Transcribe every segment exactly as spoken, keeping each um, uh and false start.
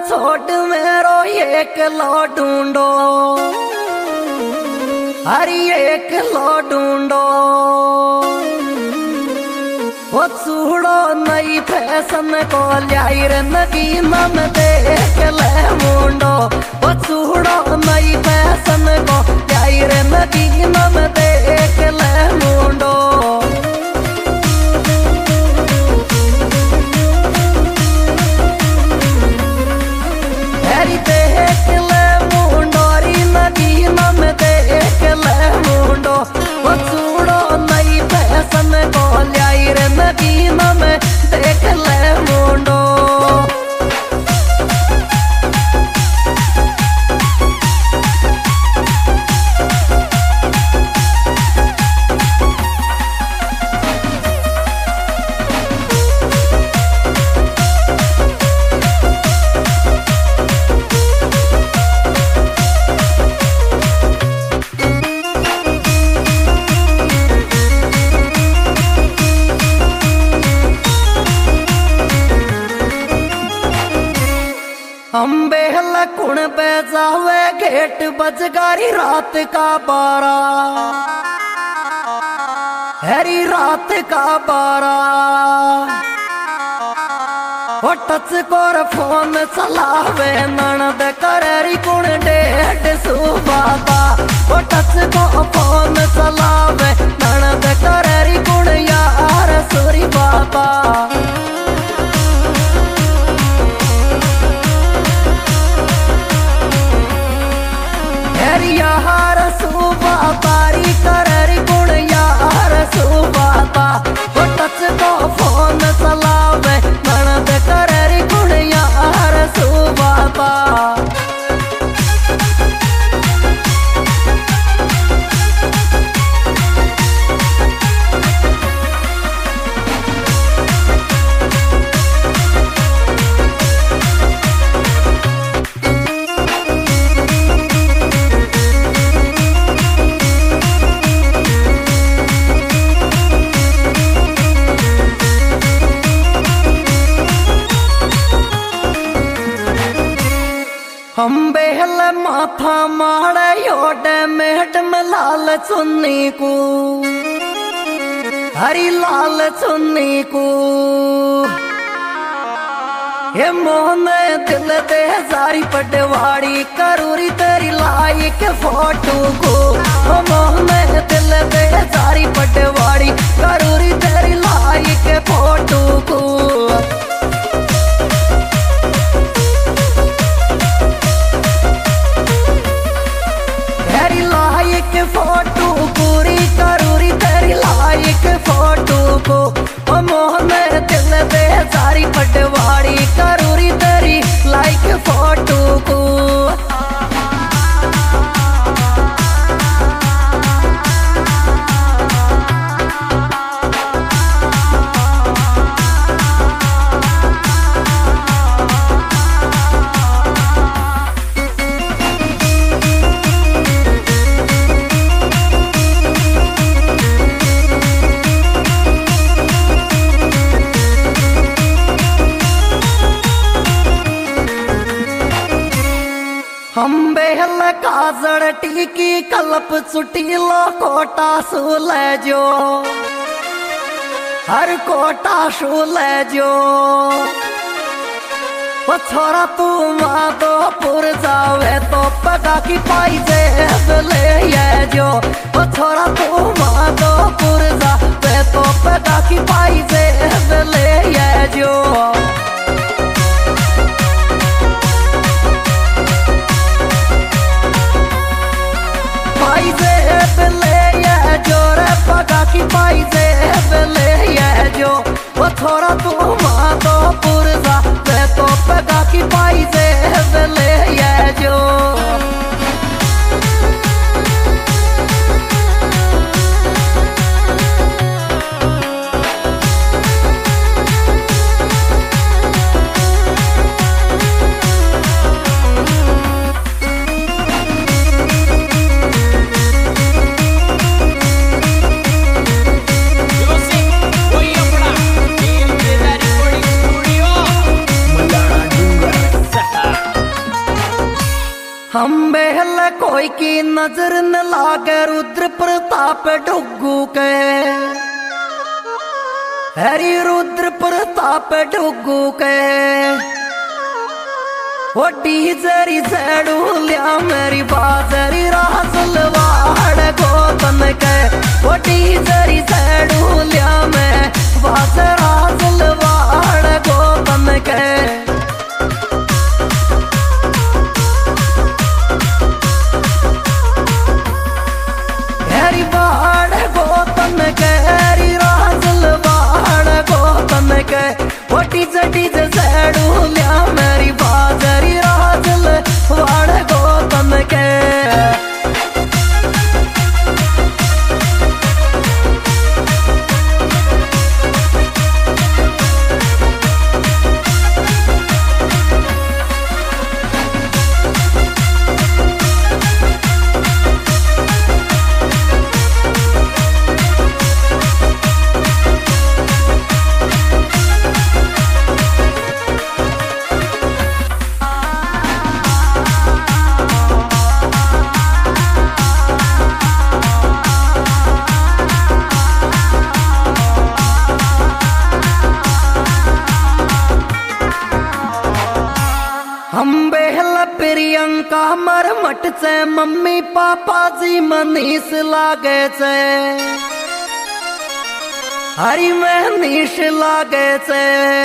छोड़ मेरो एक लो ढूंढो, हरी एक लो ढूंढो। वो चूड़ो नई फैशन को ल्याई रे नगीना में देख ले मुंडो। वो चूड़ो नई फैशन को ल्याई रे नगीना में देख ले मुंडो। हरी देख ले मुंडो री नगीना में देख ले मुंडो। वो चूड़ो नई फैशन को ल्याई रे नगीना में देख ले मुंडो। अम्बे लकुण पे जावे घेट बजगारी रात का बारा। हरी रात का बारा वो टच कोर फोन चलावे ननद करेरी कुण डेढ़ सुबाता। वो टच को फोन चलावे ननद करेरी कुण यार सुरी बाबा। यार सुबा तारी कररी गुण यार सुबाता। वो टच को फोन चलावे ननद कररी गुण यार सुबाता। हम बेहल माथा माड़े योडे मैडम लाल चुन्नी को। हरी लाल चुन्नी को ये मोहन दिल दे सारी पटवाड़ी करूरी तेरी लाइक फोटो को। मोहन दिल दे सारी पटवाड़ी करूरी तेरी लाइक फोटो को। फोटो पूरी करूरी तेरी लाइक फोटो को। ओ मोहन दिल दे सारी पटवाड़ी करूरी तेरी लाइक फोटो को। हम बेहल काजड़ टीकी कलप चुटीलो कोटा सू ले जो। हर कोटा सू ले जो। वो छोरा तू माधोपुर जावे तो पगा की पाई जेब ले ये जो। वो छोरा तू माधोपुर जावे तो पगा की पाई जेब ले ये जो। पाई जेब ले ये जो रे पगा की पाई जेब ले ये जो। वो छोरा तू माधोपुर जावे तो पगा की पाई जेब ले ये जो। Você foi a pra, ele me dá नजर न लागे रुद्र प्रताप डुगू के, हरी रुद्र प्रताप डुगू के। ओ डीजरी सेडू लिया मेरी बाजरी रासलवाड़ गोतन के, ओ डीजरी सेडू लिया मैं बाज रासलवाड़ गोतन के। डीजे डीजे सेडू लिया मेरी बाजरी राजल वाड़ गोतन के। हम बेहल प्रियंका मरमट से मम्मी पापा जी मनीष लागे से, हरी मनीष लागे से।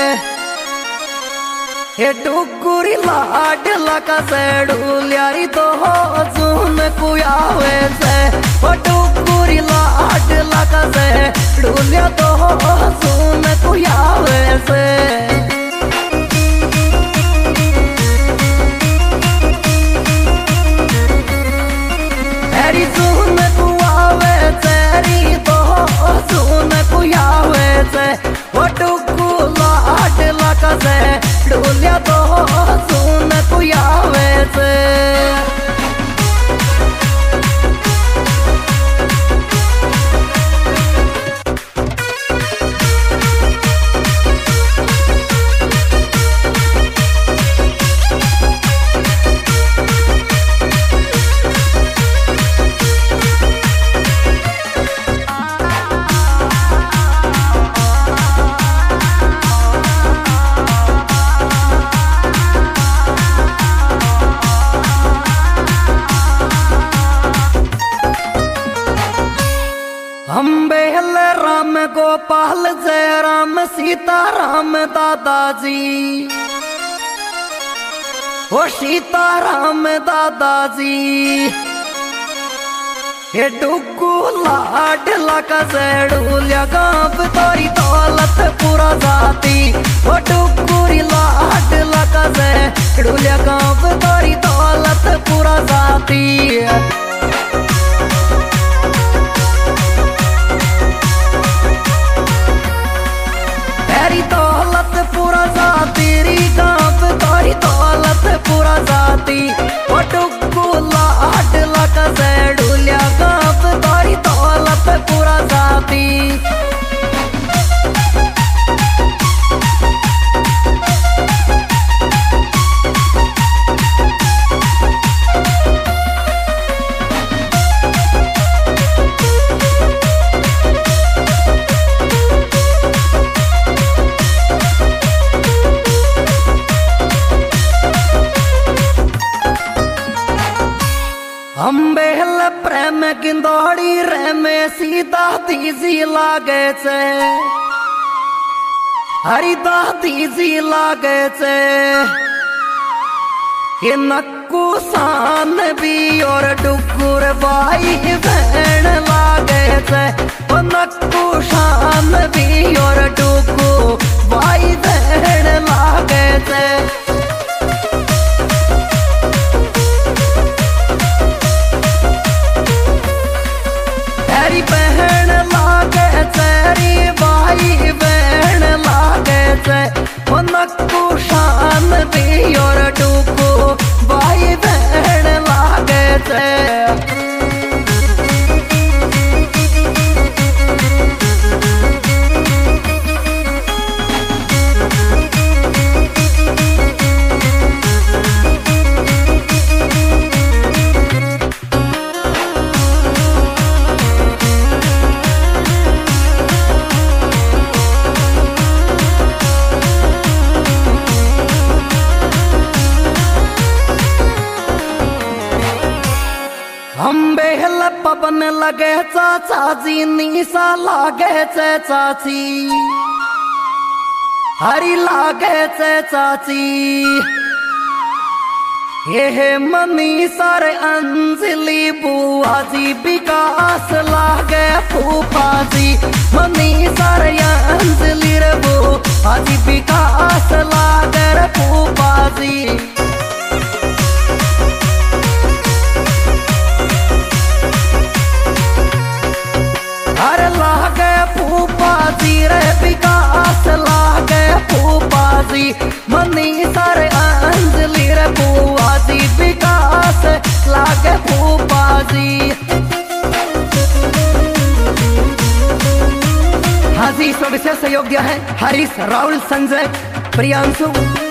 ये डुगुरी लाड लका से डूलियारी तो हो जून कुयावे से, वो डुगुरी लाड लका से डूलिया तो हो जून कुयावे से। सुन कुआवे तेरी तो सुन कुयावे से, वो डुगू लाड लका से डूलिया तो सुन कुयावे से। हम बेहल राम गोपाल जय राम सीता राम दादाजी, ओ सीता राम दादाजी। ये डुगू लाड लका से डूलिया गाँव तोरी दौलत पूरा जाती, ओ डुगूरी लाड लका से डूलिया गाँव तोरी दौलत पूरा जाती। तेरी दौलत पूरा जाती री गाँव तोरी दौलत पूरा जाती, वो डुगू लाड लका से डूलिया गाँव तोरी दौलत पूरा जाती। हम बेहल प्रेम गिंदौड़ी रे में सीता तीजी लागे से, हरी तीजी लागे से। ये नक्कू सान भी और डुगुर बाई बहन लागे से, वो नक्कू शान भी और डुगू बाई बहन लागे से। तेरी बहन लागे तेरी भाई बहन लागे से, वो नक्कू शान भी और डुगू भाई बहन लागे से। चाचा जी निशा लागे चे चाची हरी लागे चे चाची ये मनी सारे अंजलि बुआ जी विकास लागे फूफा जी मनी सारे अंजलि रे बुआ जी विकास लागे रे फूफा जी अरे लागे फूफा जी रे विकास लागे फूफा जी मनी सारे अंजलि रे बुआ जी विकास लागे फूफा जी। हाँ जी, इसमें विशेष सहयोग दिया है हरीश, राहुल, संजय, प्रियांशु।